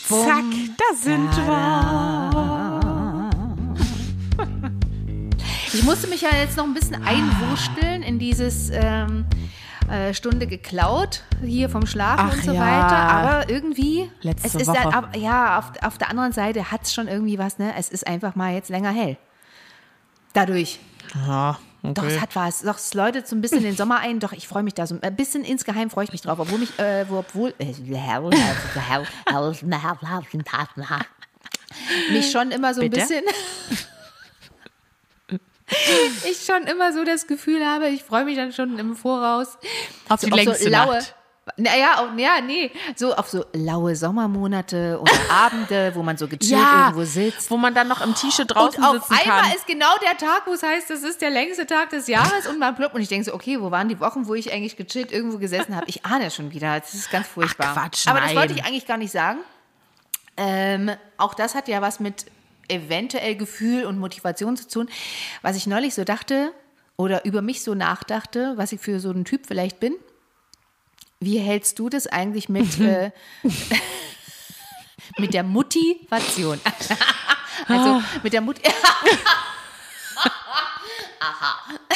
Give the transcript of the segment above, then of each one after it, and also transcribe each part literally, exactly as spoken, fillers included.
Zack, da sind wir. Ich musste mich ja jetzt noch ein bisschen einwursteln in dieses ähm, äh, Stunde geklaut, hier vom Schlafen Ach und so ja. weiter. Aber irgendwie, Letzte es ist Woche. dann, ab, ja, auf, auf der anderen Seite hat es schon irgendwie was, ne? Es ist einfach mal jetzt länger hell. Dadurch. Ja, okay. Doch, es hat was. Doch, es läutet so ein bisschen den Sommer ein. Doch, ich freue mich da so ein bisschen insgeheim freue ich mich drauf. Obwohl mich, äh, wo, obwohl, äh, mich schon immer so ein Bitte? bisschen, ich schon immer so das Gefühl habe, ich freue mich dann schon im Voraus. Auf die so, längste so laue, Nacht. Naja, auch, ja, nee, so auf so laue Sommermonate oder Abende, wo man so gechillt Ja, irgendwo sitzt. wo man dann noch im T-Shirt draußen Und auf sitzen kann. einmal ist genau der Tag, wo es heißt, das ist der längste Tag des Jahres und man ploppt und ich denke so, okay, wo waren die Wochen, wo ich eigentlich gechillt irgendwo gesessen habe? Ich ahne es schon wieder, das ist ganz furchtbar. Ach, Quatsch, Aber das nein. wollte ich eigentlich gar nicht sagen. Ähm, auch das hat ja was mit eventuell Gefühl und Motivation zu tun. Was ich neulich so dachte oder über mich so nachdachte, was ich für so ein Typ vielleicht bin. Wie hältst du das eigentlich mit, äh, mit der Motivation? Also mit der Mut. Aha.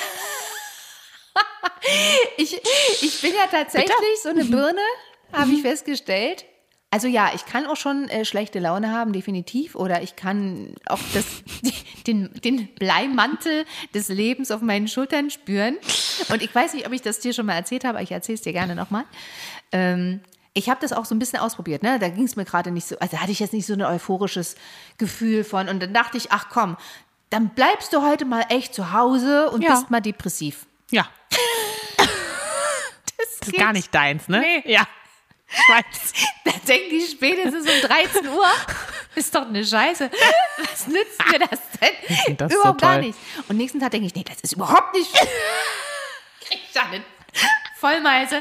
Ich, ich bin ja tatsächlich Bitte? so eine Birne, habe ich festgestellt. Also ja, ich kann auch schon äh, schlechte Laune haben, definitiv. Oder ich kann auch das, den, den Bleimantel des Lebens auf meinen Schultern spüren. Und ich weiß nicht, ob ich das dir schon mal erzählt habe, aber ich erzähle es dir gerne nochmal. Ähm, ich habe das auch so ein bisschen ausprobiert. Ne? Da ging es mir gerade nicht so, also hatte ich jetzt nicht so ein euphorisches Gefühl von. Und dann dachte ich, ach komm, dann bleibst du heute mal echt zu Hause und Ja. bist mal depressiv. Ja, Das, das ist gar nicht deins, ne? Nee. Ja, ich weiß. Da denken die spätestens um dreizehn Uhr. Ist doch eine Scheiße. Was nützt mir das denn? find das so überhaupt gar toll. nicht. Und nächsten Tag denke ich, nee, das ist überhaupt nicht. Krieg ich da eine Vollmeise.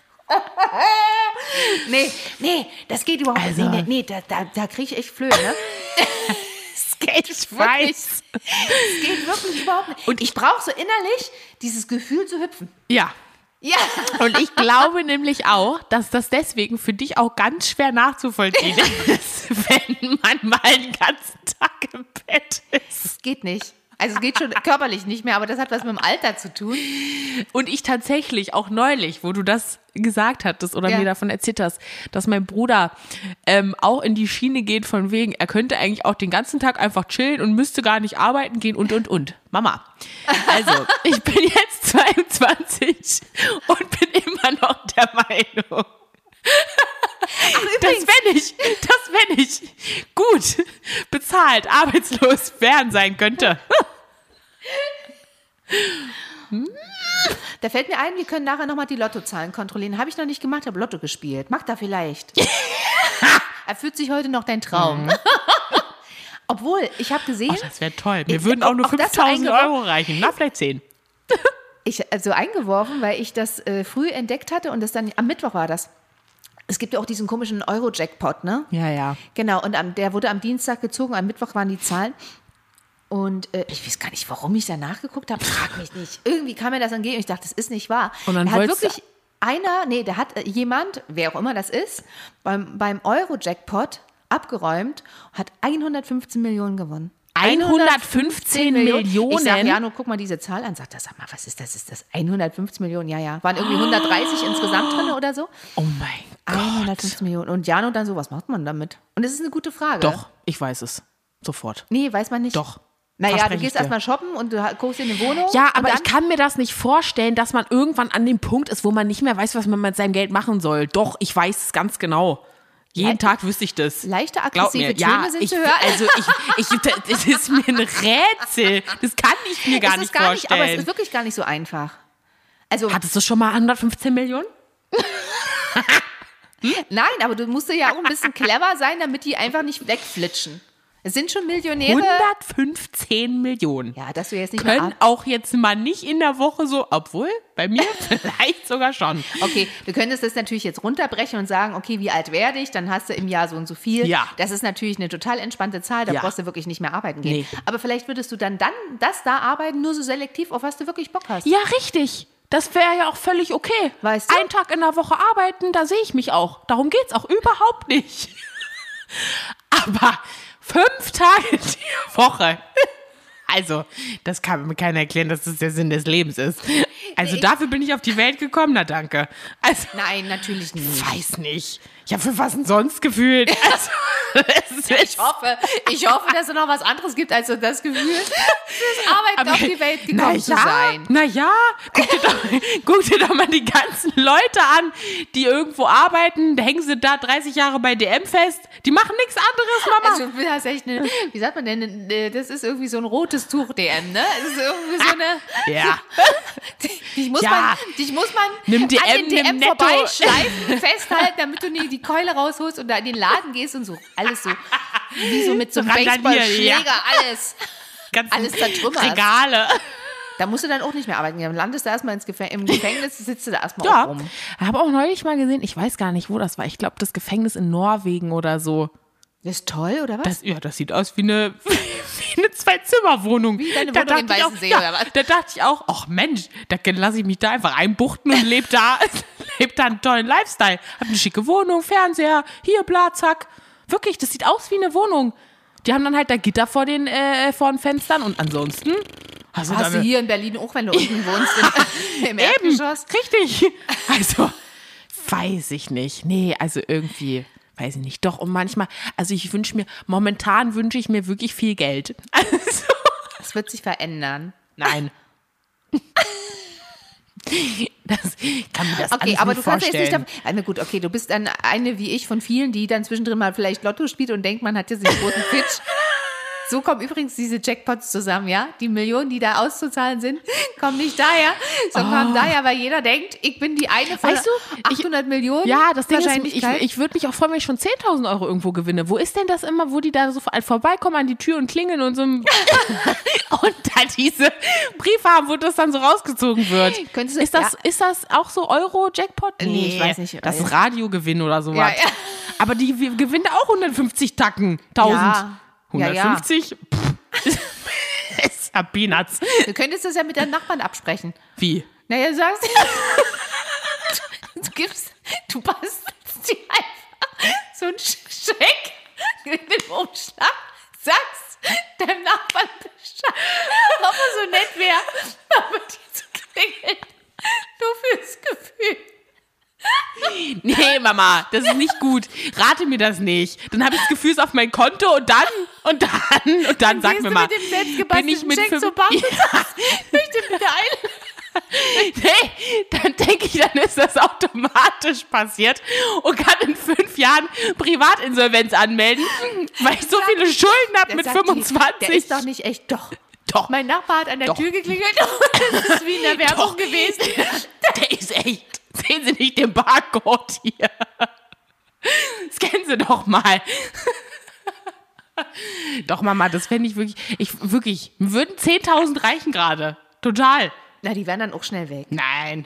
nee, nee, das geht überhaupt Also- nicht. Nee, nee, da, da, da kriege ich echt Flöhe, ne? Es geht Ich wirklich. weiß. Es geht wirklich überhaupt nicht. Und ich brauche so innerlich dieses Gefühl zu hüpfen. Ja. Ja. Und ich glaube nämlich auch, dass das deswegen für dich auch ganz schwer nachzuvollziehen ist, wenn man mal den ganzen Tag im Bett ist. Es geht nicht. Also es geht schon körperlich nicht mehr, aber das hat was mit dem Alter zu tun. Und ich tatsächlich auch neulich, wo du das gesagt hattest oder Ja. mir davon erzählt hast, dass mein Bruder ähm, auch in die Schiene geht von wegen, er könnte eigentlich auch den ganzen Tag einfach chillen und müsste gar nicht arbeiten gehen und, und, und. Mama, also ich bin jetzt zweiundzwanzig und bin immer noch der Meinung, dass wenn ich, dass wenn ich gut bezahlt, arbeitslos fern sein könnte. Da fällt mir ein, wir können nachher nochmal die Lottozahlen kontrollieren. Habe ich noch nicht gemacht, habe Lotto gespielt. Magda vielleicht. Erfüllt sich heute noch dein Traum. Obwohl, ich habe gesehen, Oh, das wäre toll. Mir Ich- würden auch nur auch das so fünftausend eingebaut- Euro reichen. Na, vielleicht zehn. ich also eingeworfen, weil ich das äh, früh entdeckt hatte und das dann, am Mittwoch war das. Es gibt ja auch diesen komischen Euro-Jackpot, ne? Ja, ja. Genau, und am, der wurde am Dienstag gezogen, am Mittwoch waren die Zahlen. Und äh, ich weiß gar nicht, warum ich da nachgeguckt habe. Frag mich nicht. Irgendwie kam mir das entgegen und ich dachte, das ist nicht wahr. Und dann da hat wolltest du- wirklich einer, nee, da hat äh, jemand, wer auch immer das ist, beim, beim Euro-Jackpot abgeräumt, hat hundertfünfzehn Millionen gewonnen. hundertfünfzehn Millionen? Ich sag, ja, nur guck mal diese Zahl an. Sagt er, sag mal, was ist das? Ist das hundertfünfzehn Millionen? Ja, ja. Waren irgendwie hundertdreißig insgesamt drin oder so? Oh mein Gott. hundertfünfzehn Millionen. Und Jano dann so, was macht man damit? Und es ist eine gute Frage. Doch, ich weiß es. Sofort. Nee, weiß man nicht. Doch. Naja, du Verspreche gehst ich dir. erstmal shoppen und du ha- guckst in eine Wohnung. Ja, und aber dann, ich kann mir das nicht vorstellen, dass man irgendwann an dem Punkt ist, wo man nicht mehr weiß, was man mit seinem Geld machen soll. Doch, ich weiß es ganz genau. Jeden Le- Tag wüsste ich das. Leichte Glaub mir. aggressive Ja, Töne sind ich, zu hören. also ich, ich, das ist mir ein Rätsel. Das kann ich mir gar es nicht ist gar nicht, vorstellen. aber es ist wirklich gar nicht so einfach. Also, Hattest du schon mal hundertfünfzehn Millionen? nein, aber du musst ja auch ein bisschen clever sein, damit die einfach nicht wegflitschen. Es sind schon Millionäre. hundertfünfzehn Millionen. Ja, dass du jetzt nicht mehr Können ab- auch jetzt mal nicht in der Woche so, obwohl bei mir vielleicht sogar schon. Okay, du könntest das natürlich jetzt runterbrechen und sagen, okay, wie alt werde ich? Dann hast du im Jahr so und so viel. Ja. Das ist natürlich eine total entspannte Zahl, da Ja. brauchst du wirklich nicht mehr arbeiten gehen. Nee. Aber vielleicht würdest du dann, dann das da arbeiten, nur so selektiv, auf was du wirklich Bock hast. Ja, richtig. Das wäre ja auch völlig okay. Weißt du? Einen Tag in der Woche arbeiten, da sehe ich mich auch. Darum geht's auch überhaupt nicht. Aber fünf Tage die Woche. Also, das kann mir keiner erklären, dass das der Sinn des Lebens ist. Also, dafür bin ich auf die Welt gekommen, na danke. Also, Nein, natürlich nicht. weiß nicht. Ich habe für was denn sonst gefühlt. Also, es Ich hoffe, ich hoffe, dass es noch was anderes gibt als so das Gefühl, fürs Arbeiten auf die Welt gekommen na zu ja, sein. Na ja, guck dir, doch, guck dir doch mal die ganzen Leute an, die irgendwo arbeiten. Da hängen sie da dreißig Jahre bei D M fest. Die machen nichts anderes, Mama. Also, du hast echt eine, wie sagt man denn, äh, das ist irgendwie so ein rotes Tuch-D M, ne? Das ist irgendwie so eine, Ja. dich muss Ja. man, dich muss man Nimm D M, an den D nimm M Netto. vorbeischleifen, festhalten, damit du nie die Keule rausholst und da in den Laden gehst und so. Alles so, wie so mit so einem Randalieren, Baseballschläger, ja. alles. Ganzen Alles zertrümmert. Regale. Da musst du dann auch nicht mehr arbeiten. Dann landest du erstmal ins Gefäng- im Gefängnis, sitzt du da erstmal Ja, auch rum. ich habe auch neulich mal gesehen, ich weiß gar nicht, wo das war. Ich glaube, das Gefängnis in Norwegen oder so. Das ist toll, oder was? Das, ja, das sieht aus wie eine, wie eine Zwei-Zimmer-Wohnung. Wie deine Da Wohnung in dachte ich auch, Weißensee, ja, oder was? Da dachte ich auch, ach Mensch, da lasse ich mich da einfach einbuchten und lebe da, lebe da einen tollen Lifestyle. Hab eine schicke Wohnung, Fernseher, hier, bla, zack. Wirklich, das sieht aus wie eine Wohnung. Die haben dann halt da Gitter vor den, äh, vor den Fenstern und ansonsten hast du, Hast da du eine, hier in Berlin auch, wenn du unten wohnst, im, im eben, Erdgeschoss? richtig. Also, weiß ich nicht. Nee, also irgendwie, weiß ich nicht. Doch, und manchmal, also ich wünsche mir, momentan wünsche ich mir wirklich viel Geld. Also, Das wird sich verändern. nein. Das kann mir das Okay, alles aber nicht du kannst jetzt vorstellen. nicht... Also gut, okay, du bist dann eine wie ich von vielen, die dann zwischendrin mal vielleicht Lotto spielt und denkt, man hat jetzt den großen Pitch. So kommen übrigens diese Jackpots zusammen, ja? Die Millionen, die da auszuzahlen sind, kommen nicht daher, sondern kommen daher, weil jeder denkt, ich bin die eine von Weißt du, ich- achthundert Millionen. Ja, das Ding ist, ich, Wahrscheinlichkeit. ich würde mich auch freuen, wenn ich schon zehntausend Euro irgendwo gewinne. Wo ist denn das immer, wo die da so vorbeikommen an die Tür und klingeln und so und da diese Briefe haben, wo das dann so rausgezogen wird. Könntest du- Ist das, ja. ist das auch so Euro-Jackpot? Nee, ich weiß nicht. Das ist Radiogewinn oder sowas. Ja, ja. Aber die wir gewinnen auch hundertfünfzig Tacken. tausend. Ja. Ja, ja. hundertfünfzig? Pff. Ist ja Peanuts. Du könntest das ja mit deinen Nachbarn absprechen. Wie? Naja, du sagst, du gibst, du bastelst dir einfach so einen Scheck mit dem Umschlag, sagst deinem Nachbarn Bescheid, ob er so nett wäre, aber die zu klingeln. Nur fürs Gefühl. Nee, Mama, das ist nicht gut. Rate mir das nicht. Dann habe ich das Gefühl, es ist auf mein Konto und dann, und dann, und dann, sag Gehst mir du mal. mit dem bin ich selbstgebastelten mit Scheck fünf- zur Bank und Ja. sagst, ich möchte bitte ein. Nee, dann denke ich, dann ist das automatisch passiert und kann in fünf Jahren Privatinsolvenz anmelden, weil ich so viele Schulden habe Der mit sagt die, fünfundzwanzig. Der ist doch nicht echt, doch. Doch. Mein Nachbar hat an der Doch. Tür geklingelt und das ist wie in der Werbung Doch. gewesen. Der ist echt. Sehen Sie nicht den Barcode hier? Scannen Sie doch mal. Doch, Mama, das fände ich wirklich, ich, wirklich, mir würden zehntausend reichen gerade. Total. Na, die werden dann auch schnell weg. Nein.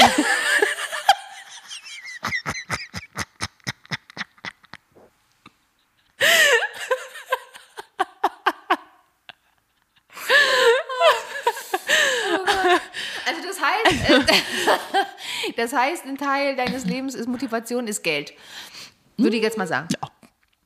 Also das heißt, äh, das heißt, ein Teil deines Lebens ist Motivation, ist Geld. Würde ich jetzt mal sagen. Ja.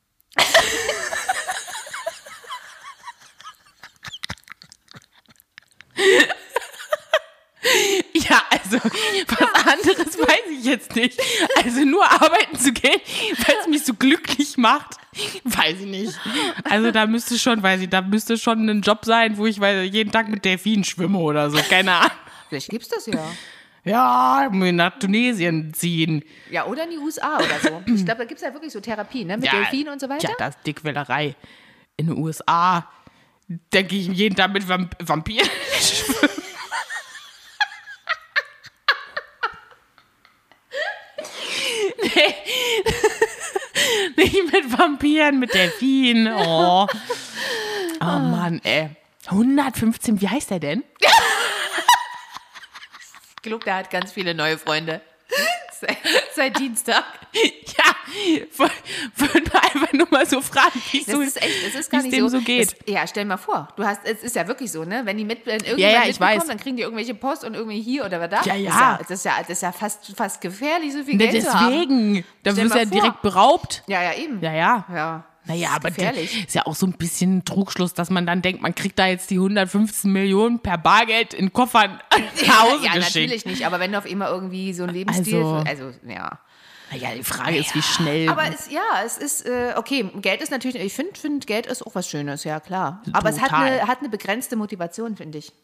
Ja, also was anderes weiß ich jetzt nicht. Also nur arbeiten zu gehen, weil es mich so glücklich macht, weiß ich nicht. Also da müsste schon, weiß ich, da müsste schon ein Job sein, wo ich weiß, jeden Tag mit Delfinen schwimme oder so, keine Ahnung. Vielleicht gibt's das ja. Ja, mir nach Tunesien ziehen. Ja, oder in die U S A oder so. Ich glaube, da gibt es ja wirklich so Therapie, ne? Mit Ja, Delfinen und so weiter. Ja, das ist Dickwellerei. In den U S A denke ich jeden Tag mit Vamp Vampiren schwimmen. Nee. Nicht mit Vampiren, mit Delfinen. Oh. Oh Mann, ey. hundertfünfzehn, wie heißt der denn? Ich glaube, der hat ganz viele neue Freunde. Seit, seit Dienstag. Ja, würde einfach nur mal so fragen, wie Das so, ist echt, das ist gar wie es nicht dem so. so geht. Das, ja, stell mal vor, du hast, es ist ja wirklich so, ne? Wenn die mit, wenn irgendjemand Ja, ja, ich mitbekommen, weiß. dann kriegen die irgendwelche Post und irgendwie hier oder da. Ja, ja. Das ist ja, das ist ja, das ist ja fast, fast gefährlich, so viel Ne, Geld zu haben. deswegen, da Stell wirst du mal ja vor. direkt beraubt. Ja, ja, eben. Ja, ja. Ja. Naja, aber gefährlich. ist ja auch so ein bisschen ein Trugschluss, dass man dann denkt, man kriegt da jetzt die hundertfünfzehn Millionen per Bargeld in Koffern nach Hause Ja, geschickt. natürlich nicht, aber wenn du auf immer irgendwie so ein Lebensstil, Also- also, ja. Naja, die Frage ist, wie schnell. Aber es, ja, es ist, äh, okay, Geld ist natürlich, ich finde, find, Geld ist auch was Schönes, ja klar. Aber es hat Total. eine, hat eine begrenzte Motivation, finde ich.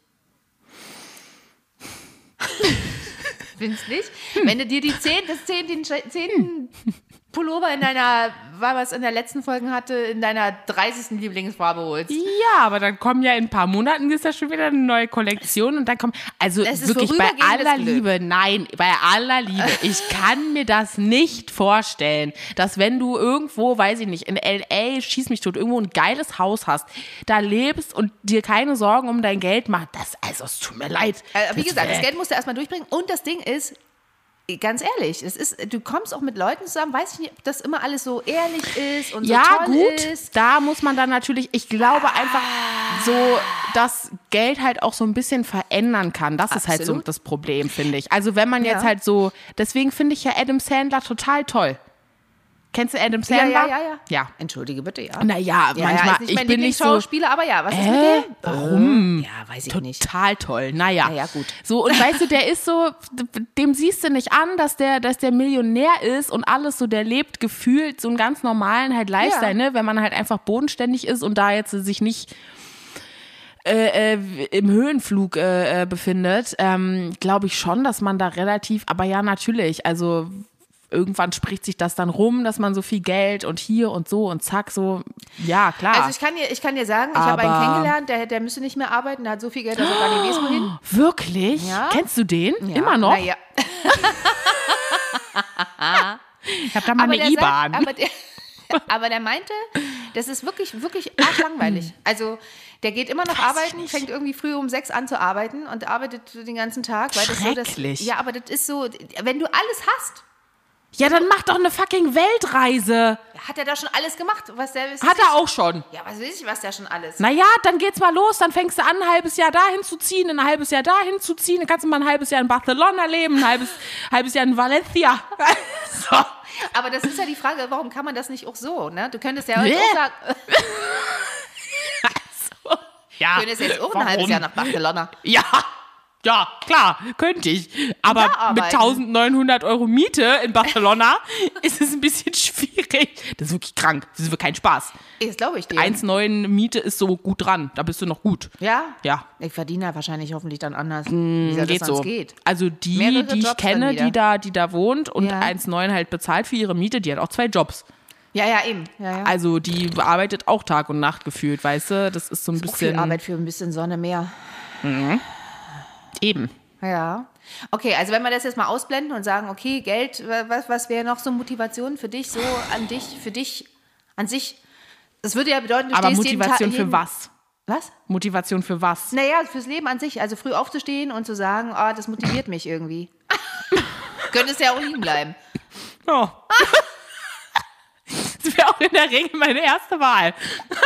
Findest nicht? Wenn du dir die zehn, das zehn, den zehnten Pullover in deiner, war was in der letzten Folge hatte, in deiner dreißigsten Lieblingsfarbe holst. Ja, aber dann kommen ja in ein paar Monaten ist ja schon wieder eine neue Kollektion und dann kommt, also Das ist wirklich bei vorübergehendes aller Glück. Liebe, nein, bei aller Liebe, ich kann mir das nicht vorstellen, dass wenn du irgendwo, weiß ich nicht, in L A, schieß mich tot, irgendwo ein geiles Haus hast, da lebst und dir keine Sorgen um dein Geld machst, das, also es tut mir leid. Äh, wie Das gesagt, das wär- Geld musst du erstmal durchbringen. Und das Ding ist, ganz ehrlich, es ist, du kommst auch mit Leuten zusammen, weiß ich nicht, ob das immer alles so ehrlich ist und so Ja, toll gut, ist. da muss man dann natürlich, ich glaube einfach so, dass Geld halt auch so ein bisschen verändern kann. Das ist halt so Absolut. das Problem, finde ich. Also wenn man jetzt Ja. halt so, deswegen finde ich ja Adam Sandler total toll. Kennst du Adam Ja, Sandler? ja, ja, ja. Ja. Entschuldige bitte, ja. Naja, ja, manchmal, ja, ist nicht ich mein bin nicht so, Lieblingsschauspieler, aber ja, was ist mit Hä? dem? Warum? Ja, weiß ich nicht. Total toll. Naja. Naja, gut. So, und weißt du, der ist so, dem siehst du nicht an, dass der, dass der Millionär ist und alles so, der lebt gefühlt so einen ganz normalen halt Lifestyle, Ja. ne? Wenn man halt einfach bodenständig ist und da jetzt sich nicht äh, äh, im Höhenflug äh, äh, befindet, ähm, glaube ich schon, dass man da relativ, aber ja, natürlich, also irgendwann spricht sich das dann rum, dass man so viel Geld und hier und so und zack, so, ja, klar. Also ich kann dir, ich kann dir sagen, ich habe einen Aber- kennengelernt, der, der müsste nicht mehr arbeiten, der hat so viel Geld, dass er gar nicht weiß, wohin. Wirklich? Ja. Kennst du den? Ja. Immer noch? Naja. Ich habe da mal Aber eine der, I-Bahn. sagt, aber, der, aber der meinte, das ist wirklich, wirklich arg langweilig. Also der geht immer noch Weiß ich arbeiten, nicht. fängt irgendwie früh um sechs an zu arbeiten und arbeitet den ganzen Tag. Weil das so, das, Schrecklich. ja, aber das ist so, wenn du alles hast, Ja, dann mach doch eine fucking Weltreise. hat er da schon alles gemacht. Was der, was Hat er auch schon. Ja, was weiß ich, was der schon alles. Naja, dann geht's mal los, dann fängst du an, ein halbes Jahr dahin zu ziehen, ein halbes Jahr dahin zu ziehen, dann kannst du mal ein halbes Jahr in Barcelona leben, ein halbes, halbes Jahr in Valencia. So. Aber das ist ja die Frage, warum kann man das nicht auch so? Ne? Du könntest ja heute Nee. auch sagen, Ja, du könntest jetzt auch ein warum? halbes Jahr nach Barcelona. Ja, ja, klar, könnte ich. Aber Da mit arbeiten. eintausendneunhundert Euro Miete in Barcelona ist es ein bisschen schwierig. Das ist wirklich krank. Das ist wirklich kein Spaß. Das glaube ich dir. eins Komma neun Miete ist so gut dran. Da bist du noch gut. Ja? Ja. Ich verdiene ja wahrscheinlich hoffentlich dann anders. Wie soll das Geht sonst so. geht? Also die, Mehrere die ich Jobs dann kenne, wieder. die da, die da wohnt und Ja. eins Komma neun halt bezahlt für ihre Miete, die hat auch zwei Jobs. Ja, ja, eben. Ja, ja. Also die arbeitet auch Tag und Nacht gefühlt, weißt du? Das ist so ein Auch viel bisschen Arbeit für ein bisschen Sonne mehr. eben. Ja. Okay, also wenn wir das jetzt mal ausblenden und sagen, okay, Geld, was, was wäre noch so Motivation für dich, so an dich, für dich, an sich? Das würde ja bedeuten, du Aber stehst jeden Motivation Tag, für jeden, was? Was? Motivation für was? Naja, fürs Leben an sich. Also früh aufzustehen und zu sagen, ah, das motiviert mich irgendwie. Könntest ja auch liegen bleiben. Oh. Das wäre auch in der Regel meine erste Wahl.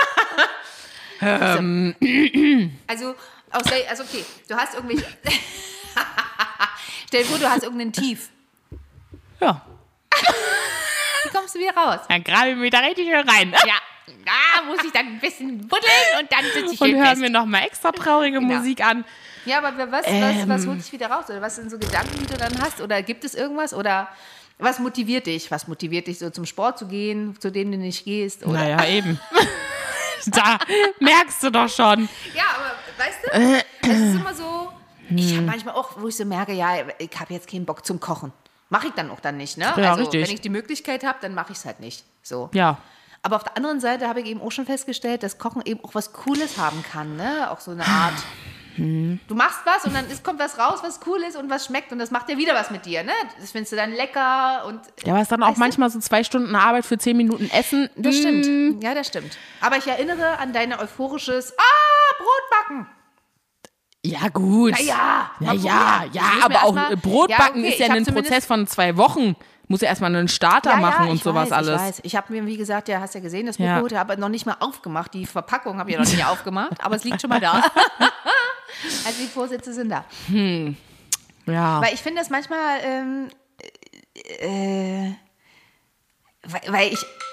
Also, aus der, also okay, du hast irgendwelche. Stell dir vor, du hast irgendein Tief. Ja, Wie kommst du wieder raus? dann grabe ich mich da richtig schön rein. Ja, da muss ich dann ein bisschen buddeln und dann sitze ich Und schön hören fest. mir nochmal extra traurige Genau. Musik an. Ja, aber was, Ähm. was, was holt dich wieder raus? Oder was sind so Gedanken, die du dann hast? Oder gibt es irgendwas? Oder was motiviert dich? Was motiviert dich, so zum Sport zu gehen, zu dem du nicht gehst? Oder? Naja, eben. Da merkst du doch schon. Ja, aber weißt du, es ist immer so, ich habe manchmal auch, wo ich so merke, ja, ich habe jetzt keinen Bock zum Kochen. Mache ich dann auch dann nicht, ne? Ja, also, richtig. wenn ich die Möglichkeit habe, dann mache ich es halt nicht. So. Ja. Aber auf der anderen Seite habe ich eben auch schon festgestellt, dass Kochen eben auch was Cooles haben kann, ne? Auch so eine Art. Du machst was und dann ist, kommt was raus, was cool ist und was schmeckt und das macht ja wieder was mit dir, ne? Das findest du dann lecker und. Ja, aber es ist dann auch Weißt du? manchmal so zwei Stunden Arbeit für zehn Minuten Essen. Das Mm. stimmt. Ja, das stimmt. Aber ich erinnere an dein euphorisches Ah, Brotbacken. Ja, gut. Na ja, Ja, mal ja, probieren. ja, Ich muss mir aber auch erst mal- Brotbacken Ja, okay, ist ja ich hab ein zumindest- Prozess von zwei Wochen. Muss ja erstmal einen Starter machen ja, und ich sowas weiß, alles. Ich weiß. Ich habe mir, wie gesagt, ja, hast ja gesehen, das Ja. Brot, habe noch nicht mal aufgemacht. Die Verpackung habe ich ja noch nicht aufgemacht, aber es liegt schon mal da. Also die Vorsätze sind da. Ja. Weil ich finde das manchmal, ähm, äh, weil, weil ich,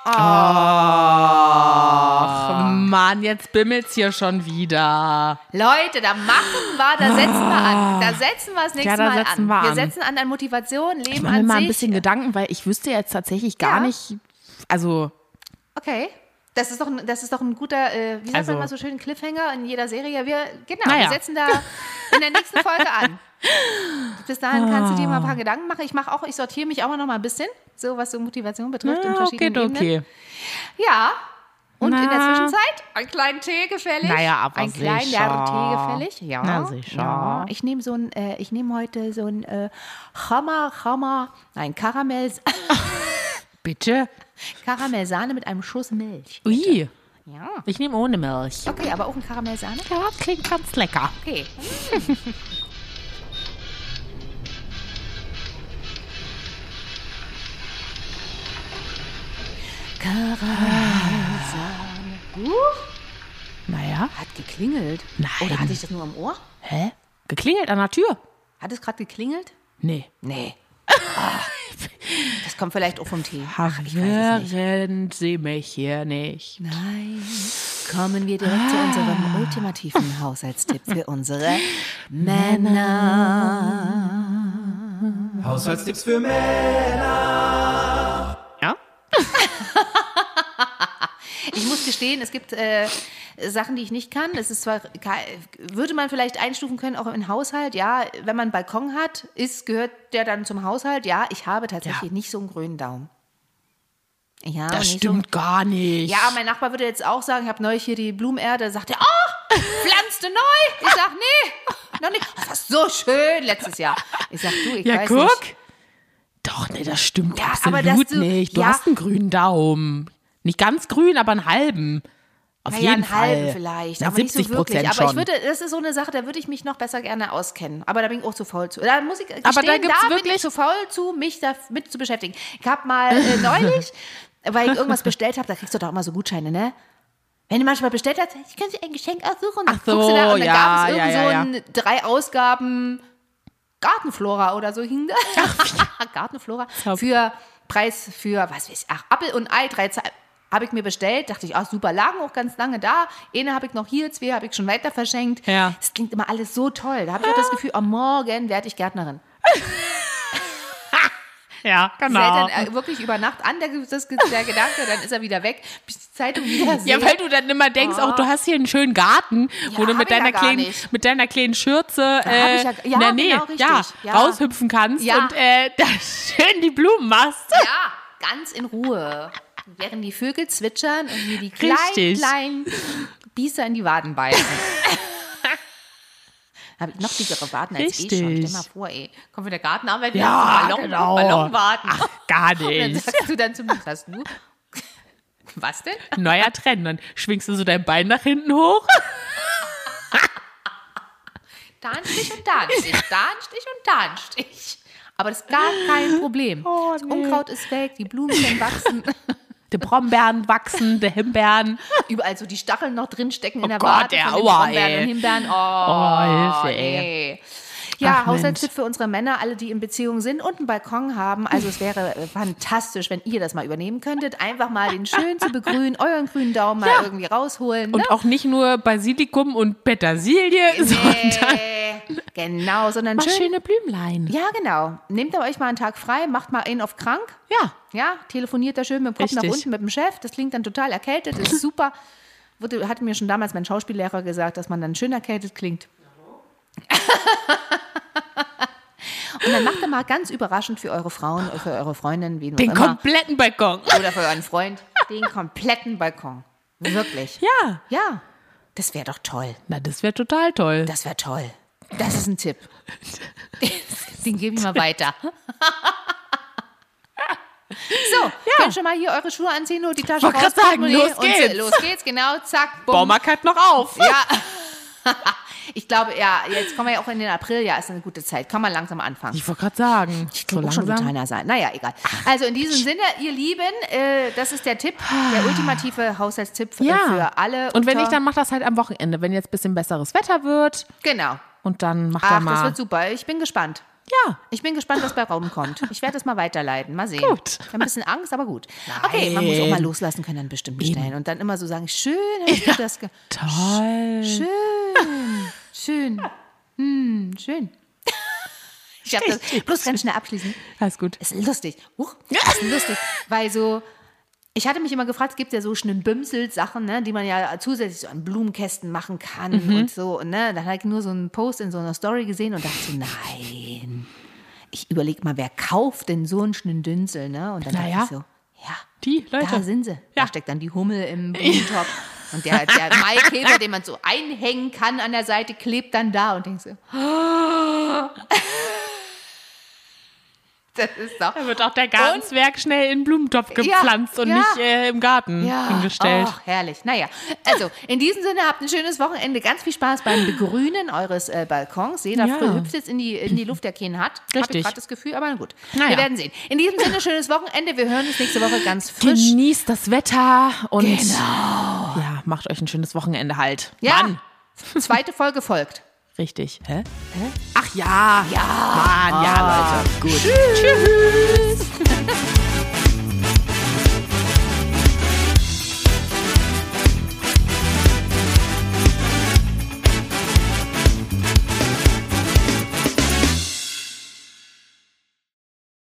Ach, Mann, jetzt bimmelt's hier schon wieder. Leute, da machen wir, da setzen wir an. Da setzen wir das nächste Ja, da Mal setzen an. wir Wir an. setzen an an Motivation, Leben Ich mache mir an mal sich. ein bisschen Gedanken, weil ich wüsste jetzt tatsächlich gar Ja. nicht, also Okay. Das ist doch ein, das ist doch ein guter, äh, wie sagt Also- man mal so schön, Cliffhanger in jeder Serie. Wir, genau, Naja. wir setzen da in der nächsten Folge an. Bis dahin kannst du dir mal ein paar Gedanken machen. Ich mache auch, ich sortiere mich auch noch mal ein bisschen, so was so Motivation betrifft in ja, verschiedenen okay, Ebenen. okay. Ja. Und in der Na. Zwischenzeit einen kleinen Tee gefällig. Naja, aber Einen kleinen sicher. leeren Tee gefällig. Ja. Na, sicher. Ja. Ich nehme so ein, äh, ich nehme heute so ein äh, Hammer, Hammer, nein, Karamell, Bitte? Karamellsahne mit einem Schuss Milch. Ui, Ja. ich nehme ohne Milch. Okay, aber auch ein Karamellsahne? Ja, klingt ganz lecker. Okay. Karamellsahne. Huch, Naja, hat geklingelt. Nein. Oder hatte ich das nur am Ohr? hä? Geklingelt an der Tür? Hat es gerade geklingelt? Nee. Nee. Ah, das kommt vielleicht auch vom Tee. Ach, ich weiß es nicht. Verwirren Sie mich hier nicht. Nein. Kommen wir direkt zu unserem ultimativen Haushaltstipp für unsere Männer. Haushaltstipps für Männer. Ja? Ich muss gestehen, es gibt äh, Sachen, die ich nicht kann. Es ist zwar, würde man vielleicht einstufen können, auch im Haushalt. Ja, wenn man einen Balkon hat, ist, gehört der dann zum Haushalt. Ja, ich habe tatsächlich Ja. nicht so einen grünen Daumen. Ja, Das nicht stimmt So. gar nicht. Ja, mein Nachbar würde jetzt auch sagen, ich habe neulich hier die Blumenerde, sagt er, oh, pflanzt du neu? Ich sag, nee, noch nicht. Das war so schön letztes Jahr. Ich sag, du, ich Ja, weiß guck. nicht. Doch, nee, das stimmt Ja, absolut aber dass du- nicht. Du ja. hast einen grünen Daumen. Nicht ganz grün, aber einen halben. Auf Naja, jeden einen halben Fall. vielleicht, Na, aber nicht so siebzig wirklich. Prozent Aber schon. ich würde, das ist so eine Sache, da würde ich mich noch besser gerne auskennen. Aber da bin ich auch zu faul zu. Da muss ich gestehen, Aber da gibt's bin wirklich- ich zu faul zu, mich damit zu beschäftigen. Ich habe mal äh, neulich, weil ich irgendwas bestellt habe, da kriegst du doch immer so Gutscheine, ne? Wenn du manchmal bestellt hast, ich kann dir ein Geschenk aussuchen. Und dann Ach so, guckst du da und dann ja, gab es ja, irgend ja, so ja. ein drei Ausgaben Gartenflora oder so hing da. Gartenflora. Für Preis für, was weiß ich, ach, Apfel und Ei, drei Ze- habe ich mir bestellt, dachte ich, ach super, lagen auch ganz lange da. Eine habe ich noch hier, zwei habe ich schon weiter verschenkt. Ja. Das klingt immer alles so toll. Da habe ich auch das Gefühl, am Morgen werde ich Gärtnerin. Ja, Fällt dann äh, wirklich über Nacht an, der, das, der Gedanke, dann ist er wieder weg, bis die Zeitung wieder sehe. Ja, weil du dann immer denkst, auch du hast hier einen schönen Garten, wo Ja, du hab mit ich ja deiner gar kleinen, nicht. mit deiner kleinen Schürze hab äh, ich ja- ja, in der Nähe genau, richtig. ja, Ja. raushüpfen kannst Ja. und äh, da schön die Blumen machst. Ja, ganz in Ruhe. Während die Vögel zwitschern und mir die kleinen, Richtig. kleinen Biester in die Waden beißen. Habe ich noch dickere Waden als ich schon. Richtig. Stell mal vor, ey. Kommt wieder Gartenarbeit, Ja, Ballon, genau. Ballonwaden. Ach, gar Und dann nicht. sagst du dann zu mir, was hast du? Was denn? Neuer Trend. Dann schwingst du so dein Bein nach hinten hoch. Darnstich und Darnstich, Darnstich und Darnstich. Aber das ist gar kein Problem. Oh, Das nee. Unkraut ist weg, die Blumen können wachsen. Die Brombeeren wachsen, die Himbeeren. Überall so die Stacheln noch drin stecken in Oh der Gott, Wade der von den Aua, Brombeeren ey. und Himbeeren. Oh, Oh, Hilfe, ey. nee. Ja, Ach, Haushaltstipp Mensch. für unsere Männer, alle, die in Beziehung sind und einen Balkon haben. Also es wäre äh, fantastisch, wenn ihr das mal übernehmen könntet. Einfach mal den schön zu begrünen, euren grünen Daumen mal irgendwie rausholen. Ne? Und auch nicht nur Basilikum und Petersilie, sondern Nee, genau, sondern mal schön. schöne Blümlein. Ja, genau. Nehmt ihr euch mal einen Tag frei, macht mal einen auf krank. Ja. Ja, telefoniert da schön mit dem Kopf nach Richtig. unten mit dem Chef. Das klingt dann total erkältet, das ist super. Wurde, hat mir schon damals mein Schauspiellehrer gesagt, dass man dann schön erkältet klingt. Und dann macht ihr mal ganz überraschend für eure Frauen, für eure Freundin, wen auch Den immer, kompletten Balkon. oder für euren Freund, den kompletten Balkon. Wirklich. Ja. Ja, das wäre doch toll. Na, das wäre total toll. Das wäre toll. Das ist ein Tipp. Den gebe ich mal weiter. So, könnt schon mal hier eure Schuhe anziehen und die Tasche Wollte grad rauspacken sagen, und los und geht's. Los geht's, genau, zack, bumm. Baumarkt hat noch auf. Ja. Ich glaube, ja, jetzt kommen wir ja auch in den April, ja, ist eine gute Zeit. Kann man langsam anfangen. Ich wollte gerade sagen. Ich kann auch schon totaler sein. Naja, egal. Also in diesem Sinne, ihr Lieben, äh, das ist der Tipp, der ultimative Haushaltstipp für, Ja. für alle. Und wenn unter- nicht, dann macht das halt am Wochenende, wenn jetzt ein bisschen besseres Wetter wird. Genau. Und dann macht er Ach, mal. das wird super. Ich bin gespannt. Ja. Ich bin gespannt, was bei Raum kommt. Ich werde es mal weiterleiten. Mal sehen. Gut. Ich habe ein bisschen Angst, aber gut. Okay, man muss auch mal loslassen können an bestimmten Stellen. Und dann immer so sagen, schön hast du das gemacht. Toll. Schön. Schön. Hm, schön. Ich habe das bloß ganz schnell abschließen. Alles gut. Ist lustig. Huch, ist lustig. Weil so, ich hatte mich immer gefragt, es gibt ja so Schnümbümsel-Sachen, ne, die man ja zusätzlich so an Blumenkästen machen kann Mhm. und so. Und, ne, dann habe ich nur so einen Post in so einer Story gesehen und dachte so, nein. Ich überlege mal, wer kauft denn so einen Schnündünsel, ne? Und dann Naja. dachte ich so, ja, Die Leute. da sind sie. Ja. Da steckt dann die Hummel im Blumentopf. Und der, der Maikäfer, den man so einhängen kann an der Seite, klebt dann da und denkst so, das ist doch. Da wird auch der Gartenzwerg schnell in den Blumentopf gepflanzt Ja, und ja. nicht äh, im Garten hingestellt. Ach, herrlich. Naja, also in diesem Sinne habt ein schönes Wochenende. Ganz viel Spaß beim Begrünen eures äh, Balkons. Jeder Ja. früh hüpft jetzt in die, in die Luft, der keinen hat. Habe Richtig. ich gerade das Gefühl, aber na gut. Naja. Wir werden sehen. In diesem Sinne, schönes Wochenende. Wir hören uns nächste Woche ganz frisch. Genießt das Wetter und Genau. ja, macht euch ein schönes Wochenende halt. Ja. Mann. Zweite Folge folgt. Richtig. Hä? Hä? Ach ja. Ja. Mann, ja, Leute. Gut. Tschüss.